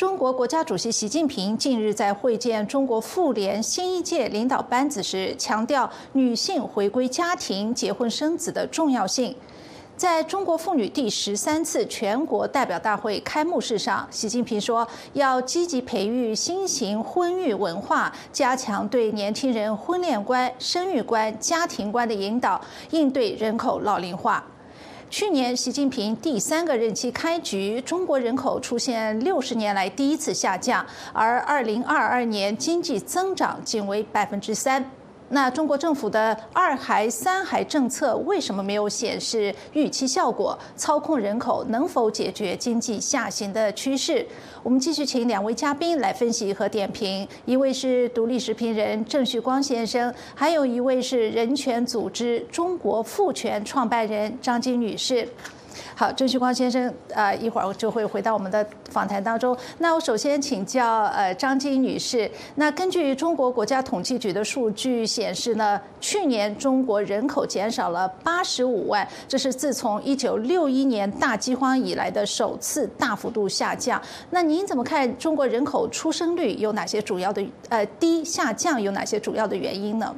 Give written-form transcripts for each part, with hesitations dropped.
中国国家主席习近平近日在会见中国妇联新一届领导班子时，强调女性回归家庭、结婚生子的重要性。在中国妇女第13次全国代表大会开幕式上，习近平说，要积极培育新型婚育文化，加强对年轻人婚恋观、生育观、家庭观的引导，应对人口老龄化。去年，习近平第3个任期开局，中国人口出现60年来第一次下降，而2022年经济增长仅为3%。那中国政府的2孩、3孩政策为什么没有显示预期效果？操控人口能否解决经济下行的趋势？我们继续请2位嘉宾来分析和点评，一位是独立时评人郑旭光先生，还有一位是人权组织中国妇权创办人张晶女士。好，郑旭光先生，一会儿就会回到我们的访谈当中。那我首先请教张晶女士，那根据中国国家统计局的数据显示呢，去年中国人口减少了85万，这是自从1961年大饥荒以来的首次大幅度下降。那您怎么看中国人口出生率有哪些主要的低下降有哪些主要的原因呢？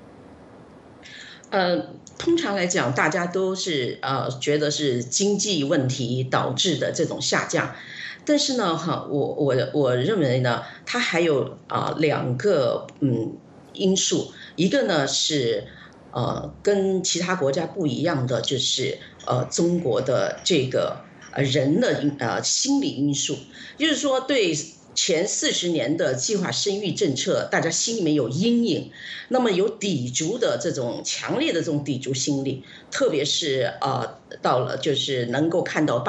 通常来讲，大家都是觉得是经济问题导致的这种下降，但是呢，我认为呢，它还有2个因素，一个呢是跟其他国家不一样的，就是中国的这个人的心理因素，就是说对前40年的计划生育政策，大家心里面有阴影，那么有抵触的这种强烈的这种抵触心理，特别是到了就是能够看到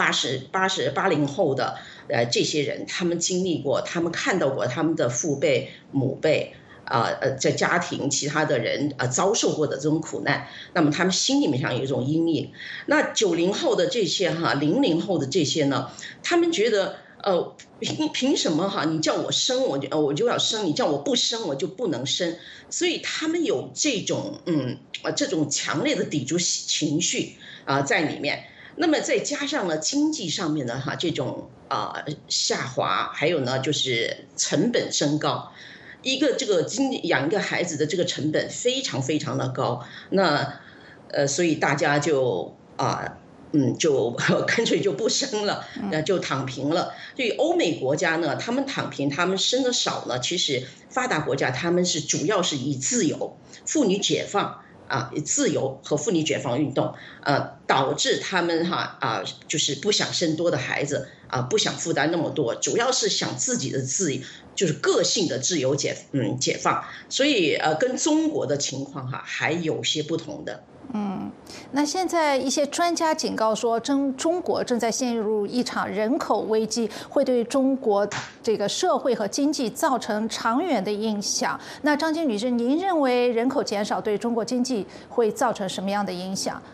80后的这些人，他们经历过，他们看到过他们的父辈、母辈在家庭其他的人遭受过的这种苦难，那么他们心里面上有一种阴影。那90后的这些00后的这些呢，他们觉得凭什么你叫我生我就要生，你叫我不生我就不能生，所以他们有这种这种强烈的抵触情绪在里面。那么再加上呢经济上面的这种下滑，还有呢就是成本升高。这个养一个孩子的这个成本非常非常的高，那所以大家就就干脆就不生了，就躺平了。对于欧美国家呢，他们躺平，他们生的少呢，其实发达国家他们是主要是以自由、妇女解放自由和妇女解放运动导致他们就是不想生多的孩子不想负担那么多，主要是想自己的就是个性的自由解放，所以跟中国的情况还有些不同的。 那现在一些专家警告说，中国正在陷入一场人口危机，会对中国这个社会和经济造成长远的影响。那张晶女士，您认为人口减少对中国经济会造成什么样的影响？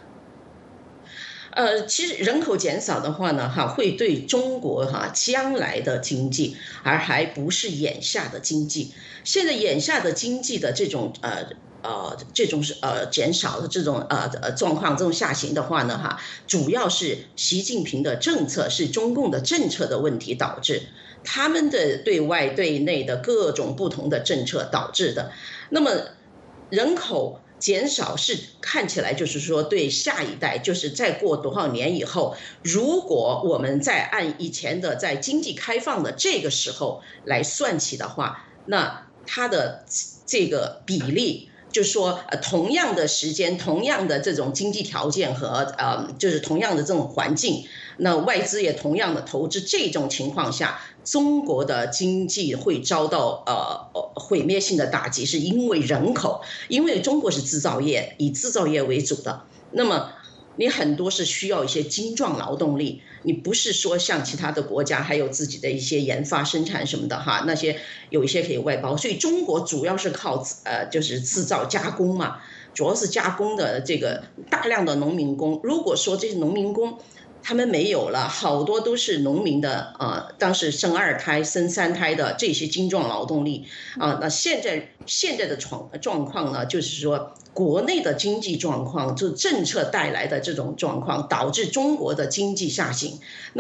其实人口减少的话呢，会对中国将来的经济，而还不是眼下的经济。现在眼下的经济的这种减少的这种状况，这种下行的话呢主要是习近平的政策，是中共的政策的问题导致，他们的对外对内的各种不同的政策导致的。那么人口减少是看起来就是说对下一代，就是再过多少年以后，如果我们再按以前的在经济开放的这个时候来算起的话，那它的这个比例就是说同样的时间，同样的这种经济条件和就是同样的这种环境，那外资也同样的投资，这种情况下中国的经济会遭到毁灭性的打击，是因为人口，因为中国是制造业，以制造业为主的，那么你很多是需要一些精壮劳动力，你不是说像其他的国家还有自己的一些研发生产什么的那些有一些可以外包，所以中国主要是靠就是制造加工嘛，主要是加工的这个大量的农民工。如果说这些农民工他们没有了，好多都是农民的当时生2胎生3胎的这些精壮劳动力那现在的状况呢，就是说国内的经济状况，就政策带来的这种状况，导致中国的经济下行。那么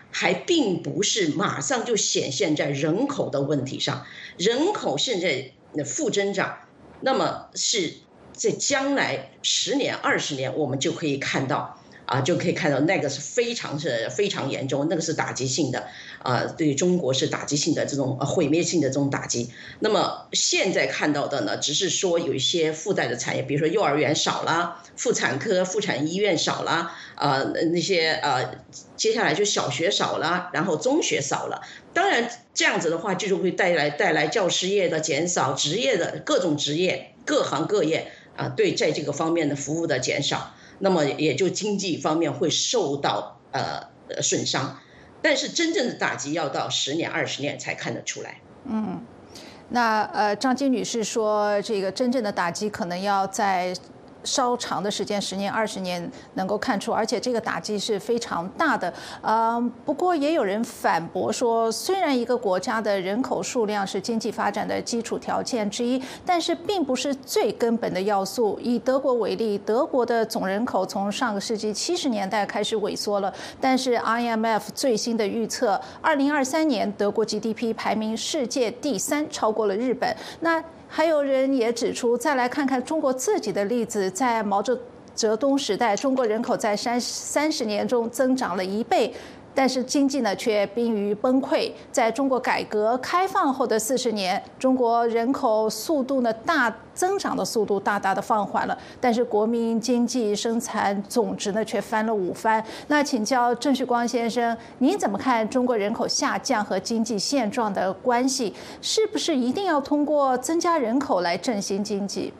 还并不是马上就显现在人口的问题上，人口现在负增长，那么是在将来10年、20年，我们就可以看到。就可以看到那个是非常严重，那个是打击性的，对中国是打击性的这种毁灭性的这种打击。那么现在看到的呢，只是说有一些附带的产业，比如说幼儿园少了，妇产科、妇产医院少了，那些接下来就小学少了，然后中学少了。当然这样子的话，就会带来教师业的减少，职业的各种职业、各行各业对在这个方面的服务的减少。那么也就经济方面会受到损伤，但是真正的打击要到10年、20年才看得出来。 那张金女士说，这个真正的打击可能要在稍长的时间，10年、20年能够看出，而且这个打击是非常大的。不过也有人反驳说，虽然一个国家的人口数量是经济发展的基础条件之一，但是并不是最根本的要素。以德国为例，德国的总人口从上个世纪70年代开始萎缩了，但是 IMF 最新的预测，2023年德国 GDP 排名世界第3，超过了日本。那还有人也指出，再来看看中国自己的例子，在毛泽东时代，中国人口在30年中增长了1倍，但是经济呢却濒于崩溃。在中国改革开放后的40年，中国人口增长的速度大大的放缓了，但是国民经济生产总值呢却翻了5番。那请教郑旭光先生，您怎么看中国人口下降和经济现状的关系？是不是一定要通过增加人口来振兴经济？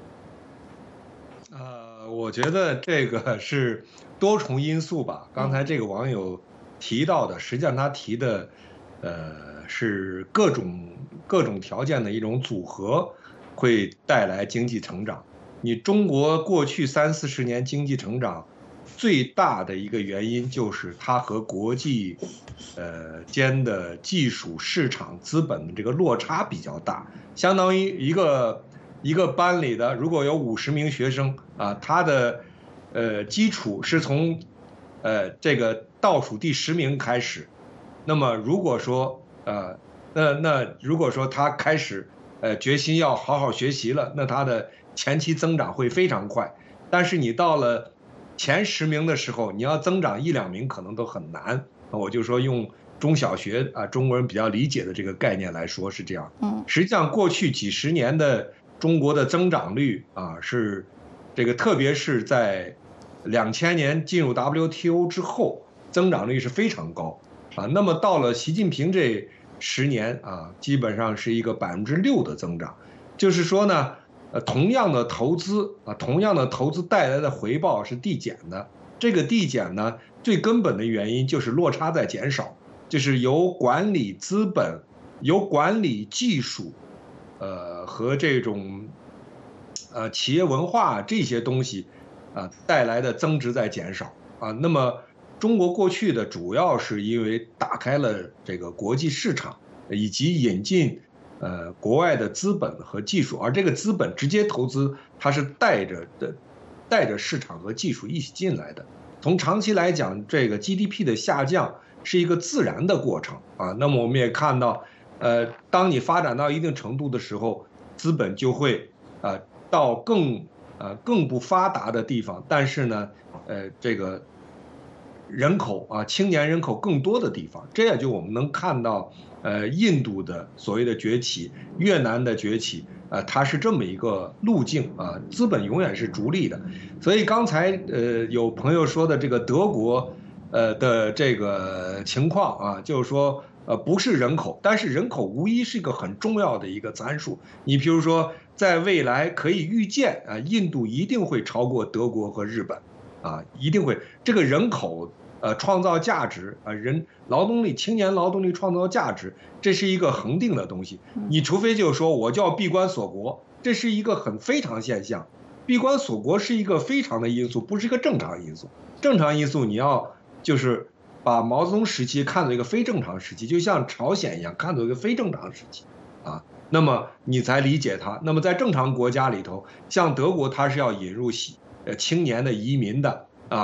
我觉得这个是多重因素吧。刚才这个网友提到的，实际上他提的，是各种条件的一种组合，会带来经济成长。你中国过去30-40年经济成长最大的一个原因，就是它和国际间的技术市场资本的这个落差比较大，相当于一个班里的如果有50名学生他的基础是从这个倒数第10名开始，那么如果说如果说他开始决心要好好学习了，那他的前期增长会非常快。但是你到了前10名的时候，你要增长1-2名可能都很难。我就说用中小学中国人比较理解的这个概念来说是这样。实际上过去几十年的中国的增长率是这个，特别是在2000年进入 WTO 之后，增长率是非常高那么到了习近平这10年基本上是一个6%的增长。就是说呢，同样的投资带来的回报是递减的。这个递减呢，最根本的原因就是落差在减少，就是由管理资本、由管理技术，和这种企业文化这些东西带来的增值在减少那么中国过去的主要是因为打开了这个国际市场，以及引进国外的资本和技术，而这个资本直接投资，它是带着市场和技术一起进来的。从长期来讲，这个 GDP 的下降是一个自然的过程那么我们也看到，当你发展到一定程度的时候，资本就会到更不发达的地方，但是呢，这个人口青年人口更多的地方，这也就我们能看到，印度的所谓的崛起，越南的崛起，它是这么一个路径资本永远是逐利的。所以刚才有朋友说的这个德国的这个情况就是说不是人口，但是人口无疑是一个很重要的一个参数。你比如说，在未来可以预见印度一定会超过德国和日本一定会。这个人口创造价值青年劳动力创造价值，这是一个恒定的东西。你除非就是说我就要闭关锁国，这是一个非常现象。闭关锁国是一个非常的因素，不是一个正常因素。正常因素你要就是把毛泽东时期看作一个非正常时期，就像朝鲜一样看作一个非正常时期那么你才理解它。那么在正常国家里头，像德国，它是要引入青年的移民的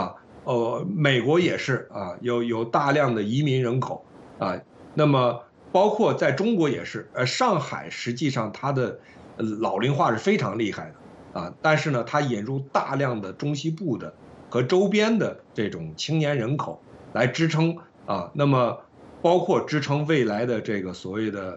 美国也是啊，有大量的移民人口啊，那么包括在中国也是，上海实际上它的老龄化是非常厉害的啊，但是呢，它引入大量的中西部的和周边的这种青年人口来支撑啊，那么包括支撑未来的这个所谓的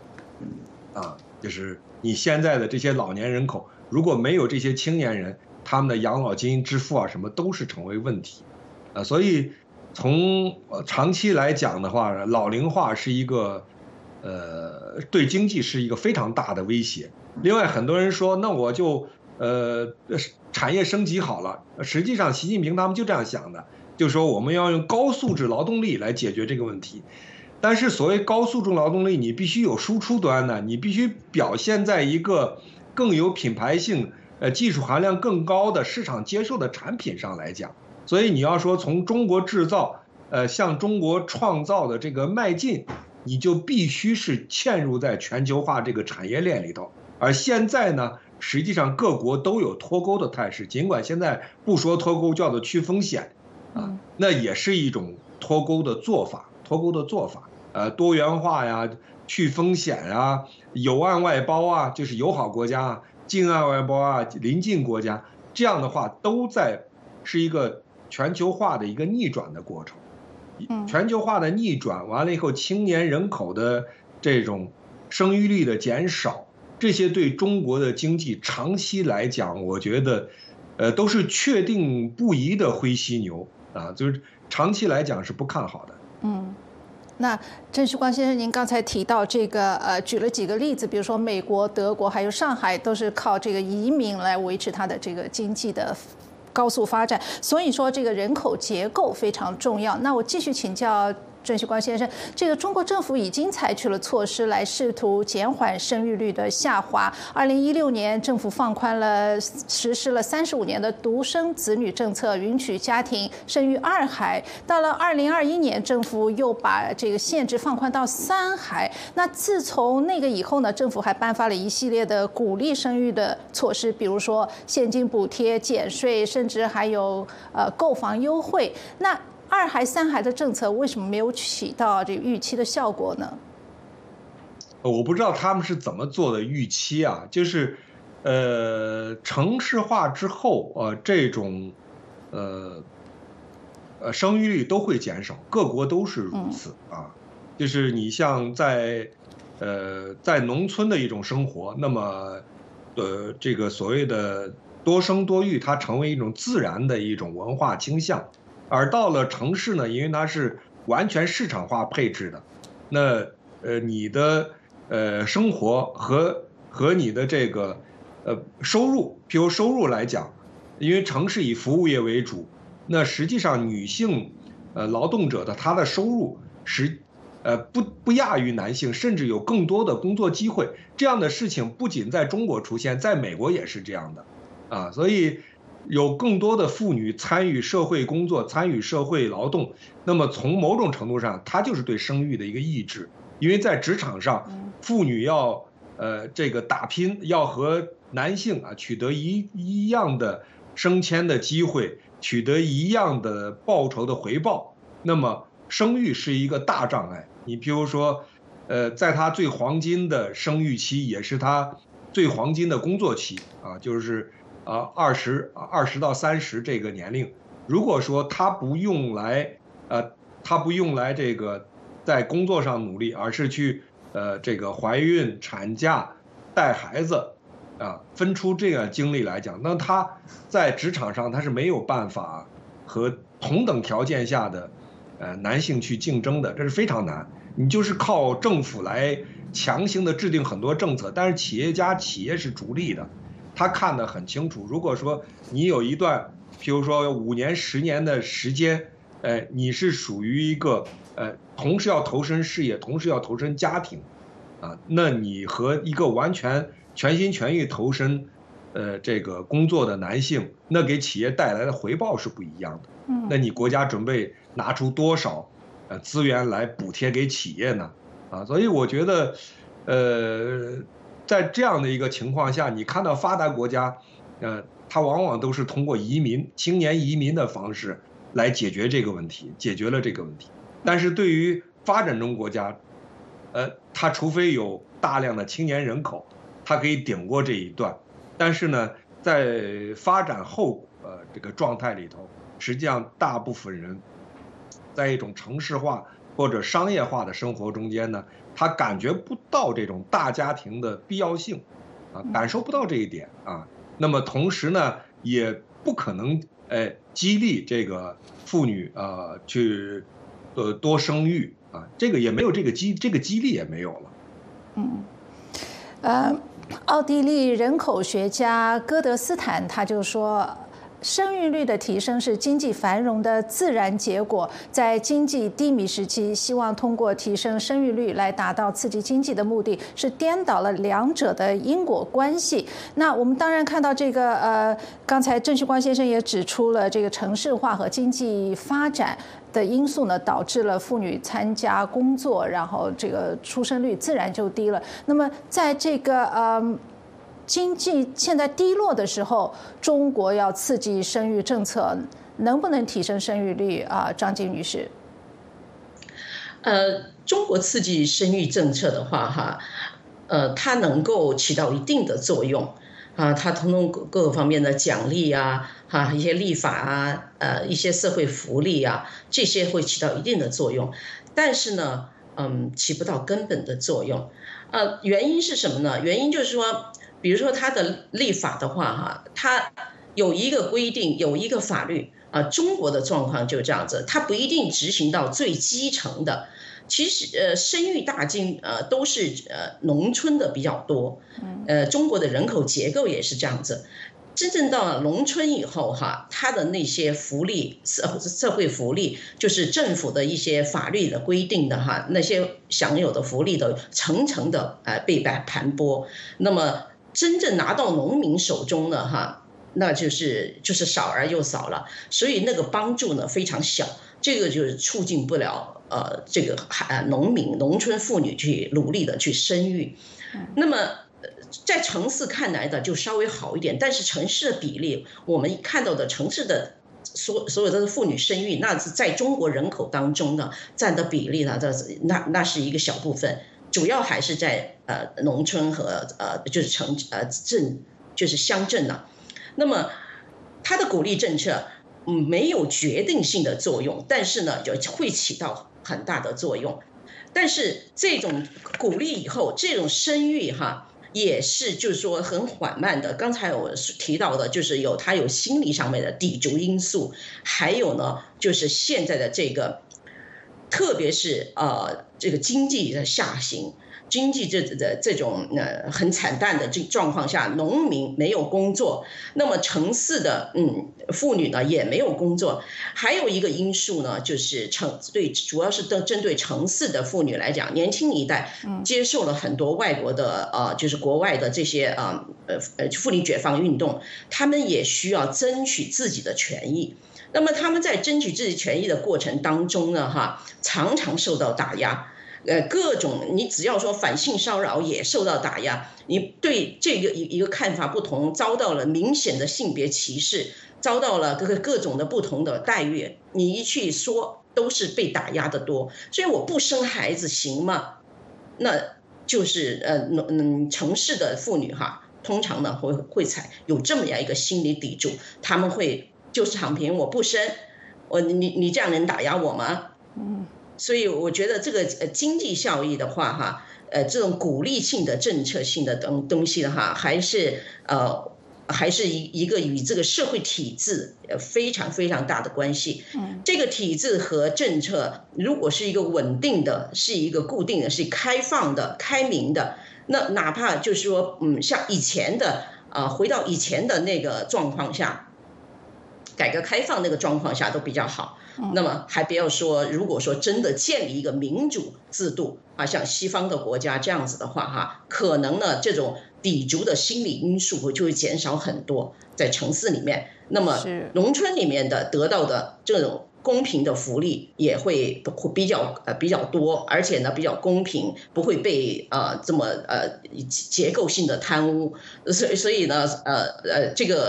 就是你现在的这些老年人口，如果没有这些青年人，他们的养老金支付啊什么都是成为问题，所以从长期来讲的话，老龄化是一个对经济是一个非常大的威胁。另外，很多人说，那我就产业升级好了，实际上习近平他们就这样想的，就说我们要用高素质劳动力来解决这个问题。但是所谓高素质劳动力，你必须有输出端的，你必须表现在一个更有品牌性、技术含量更高的市场接受的产品上来讲。所以你要说从中国制造，向中国创造的这个迈进，你就必须是嵌入在全球化这个产业链里头。而现在呢，实际上各国都有脱钩的态势，尽管现在不说脱钩，叫做去风险啊，那也是一种脱钩的做法，多元化呀，去风险啊，友岸外包啊，就是友好国家啊，近岸外包啊，邻近国家，这样的话都是一个全球化的一个逆转的过程。全球化的逆转完了以后，青年人口的这种生育率的减少，这些对中国的经济长期来讲，我觉得，都是确定不移的灰犀牛啊，就是长期来讲是不看好的。 那郑旭光先生，您刚才提到这个举了几个例子，比如说美国、德国还有上海，都是靠这个移民来维持它的这个经济的高速发展，所以说这个人口结构非常重要。那我继续请教郑旭光先生，这个中国政府已经采取了措施来试图减缓生育率的下滑。2016年，政府实施了35年的独生子女政策，允许家庭生育2孩。到了2021年，政府又把这个限制放宽到3孩。那自从那个以后呢，政府还颁发了一系列的鼓励生育的措施，比如说现金补贴、减税，甚至还有购房优惠。那2孩、3孩的政策为什么没有起到这个预期的效果呢？ 我不知道他们是怎么做的预期啊，就是城市化之后这种生育率都会减少，各国都是如此啊。就是你像在农村的一种生活，那么这个所谓的多生多育，它成为一种自然的一种文化倾向。而到了城市呢，因为它是完全市场化配置的，那你的生活和你的这个收入，譬如收入来讲，因为城市以服务业为主，那实际上女性劳动者的她的收入不亚于男性，甚至有更多的工作机会。这样的事情不仅在中国出现，在美国也是这样的啊，所以有更多的妇女参与社会工作，参与社会劳动，那么从某种程度上，它就是对生育的一个抑制。因为在职场上，妇女要这个打拼，要和男性取得一样的升迁的机会，取得一样的报酬的回报，那么生育是一个大障碍。你比如说，在她最黄金的生育期，也是她最黄金的工作期啊，就是20到30这个年龄，如果说他不用来这个在工作上努力，而是去这个怀孕、产假、带孩子分出这个精力来讲，那他在职场上他是没有办法和同等条件下的男性去竞争的，这是非常难。你就是靠政府来强行的制定很多政策，但是企业是逐利的。他看得很清楚，如果说你有一段，譬如说5年、10年的时间，你是属于一个同时要投身事业，同时要投身家庭，那你和一个完全全心全意投身这个工作的男性，那给企业带来的回报是不一样的。那你国家准备拿出多少资源来补贴给企业呢？所以我觉得在这样的一个情况下，你看到发达国家，它往往都是通过青年移民的方式来解决这个问题，解决了这个问题。但是对于发展中国家，它除非有大量的青年人口，它可以顶过这一段。但是呢，在发展后这个状态里头，实际上大部分人在一种城市化或者商业化的生活中间呢，他感觉不到这种大家庭的必要性，感受不到这一点啊。那么同时呢，也不可能激励这个妇女去多生育啊，这个也没有这个激励也没有了。奥地利人口学家戈德斯坦他就说，生育率的提升是经济繁荣的自然结果，在经济低迷时期，希望通过提升生育率来达到刺激经济的目的，是颠倒了两者的因果关系。那我们当然看到这个刚才郑旭光先生也指出了，这个城市化和经济发展的因素呢，导致了妇女参加工作，然后这个出生率自然就低了。那么在这个经济现在低落的时候，中国要刺激生育政策，能不能提升生育率啊？张晶女士， 中国刺激生育政策的话，它能够起到一定的作用啊，它通过各个方面的奖励啊，一些立法啊，一些社会福利啊，这些会起到一定的作用，但是呢，起不到根本的作用。原因是什么呢？原因就是说，比如说它的立法的话，它有一个规定，有一个法律中国的状况就是这样子，它不一定执行到最基层的。其实生育大军都是农村的比较多，中国的人口结构也是这样子。真正到了农村以后它的那些福利社会福利，就是政府的一些法律的规定的那些享有的福利的层层的被盘剥，那么真正拿到农民手中呢那就是少而又少了，所以那个帮助呢非常小，这个就是促进不了这个农村妇女去努力的去生育。那么在城市看来的就稍微好一点，但是城市的比例，我们看到的城市的所有的妇女生育，那是在中国人口当中呢占的比例呢，那是一个小部分，主要还是在农村和就是镇就是乡镇呢。那么它的鼓励政策没有决定性的作用，但是呢就会起到很大的作用。但是这种鼓励以后，这种生育也是就是说很缓慢的。刚才我提到的就是它有心理上面的抵触因素，还有呢就是现在的这个，特别是这个经济的下行。经济这种很惨淡的状况下，农民没有工作，那么城市的妇女呢也没有工作。还有一个因素呢，就是主要是针对城市的妇女来讲，年轻一代接受了很多外国的就是国外的这些妇女解放运动，他们也需要争取自己的权益。那么他们在争取自己权益的过程当中呢，常常受到打压。各种你只要说反性骚扰也受到打压，你对这个一个看法不同，遭到了明显的性别歧视，遭到了各种的不同的待遇，你一去说都是被打压的多。所以我不生孩子行吗？那就是城市的妇女通常呢会有这么样一个心理抵触，他们会就是躺平，我不生，你这样能打压我吗？所以我觉得这个经济效益的话这种鼓励性的政策性的东西的还是一个与这个社会体制非常非常大的关系。这个体制和政策如果是一个稳定的，是一个固定的，是开放的、开明的，那哪怕就是说像以前的回到以前的那个状况下，改革开放那个状况下都比较好。那么还不要说，如果说真的建立一个民主制度像西方的国家这样子的话可能呢这种抵触的心理因素就会减少很多在城市里面。那么农村里面的得到的这种公平的福利也会比较多，而且呢比较公平，不会被这么结构性的贪污。所以呢这个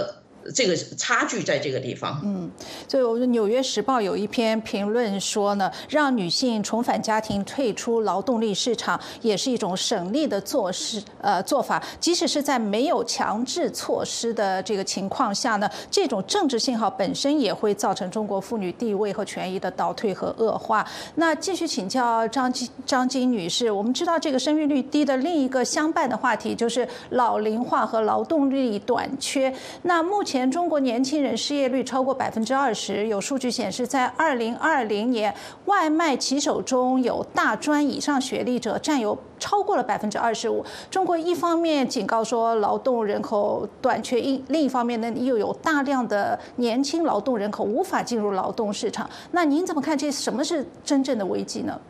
这个差距在这个地方。 所以我们《纽约时报》有一篇评论说呢，让女性重返家庭、退出劳动力市场，也是一种省力的做法。即使是在没有强制措施的这个情况下呢，这种政治信号本身也会造成中国妇女地位和权益的倒退和恶化。那继续请教张晶女士，我们知道这个生育率低的另一个相伴的话题就是老龄化和劳动力短缺。那目前中国年轻人失业率超过20%，有数据显示，在2020年，外卖骑手中有大专以上学历者占有超过了25%。中国一方面警告说劳动人口短缺，另一方面呢又有大量的年轻劳动人口无法进入劳动市场。那您怎么看什么是真正的危机呢？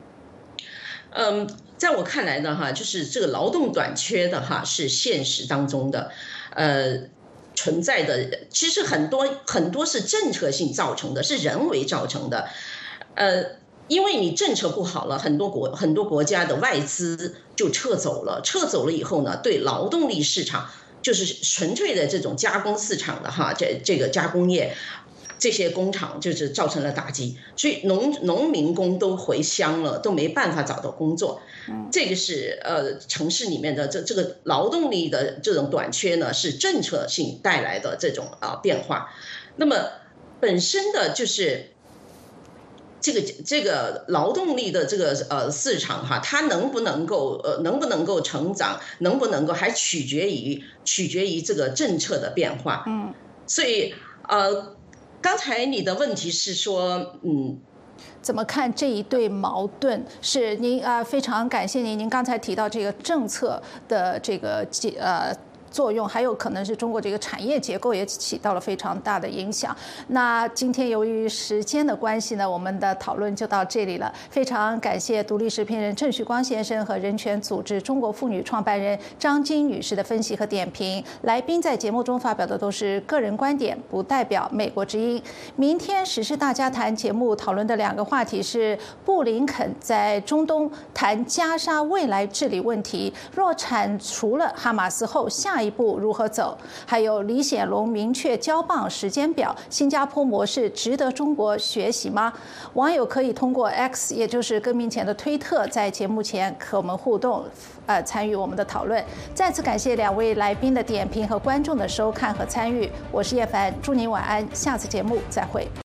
在我看来呢，就是这个劳动短缺的是现实当中的，存在的，其实很多是政策性造成的，是人为造成的，因为你政策不好了，很多国家的外资就撤走了以后呢，对劳动力市场就是纯粹的这种加工市场的这个加工业。这些工厂就是造成了打击，所以农民工都回乡了，都没办法找到工作。这个是城市里面的这个劳动力的这种短缺呢，是政策性带来的这种变化。那么本身的就是这个劳动力的这个市场它能不能够成长，能不能够还取决于这个政策的变化。所以刚才你的问题是说， 怎么看这一对矛盾？是您非常感谢您刚才提到这个政策的这个作用，还有可能是中国这个产业结构也起到了非常大的影响。那今天由于时间的关系呢，我们的讨论就到这里了。非常感谢独立时评人郑旭光先生和人权组织中国妇女创办人张晶女士的分析和点评。来宾在节目中发表的都是个人观点，不代表美国之音。明天时事大家谈节目讨论的2个话题是布林肯在中东谈加沙未来治理问题，若铲除了哈马斯后下一步如何走？还有李显龙明确交棒时间表，新加坡模式值得中国学习吗？网友可以通过 X， 也就是更名前的推特，在节目前和我们互动，参与我们的讨论。再次感谢2位来宾的点评和观众的收看和参与。我是叶凡，祝您晚安，下次节目再会。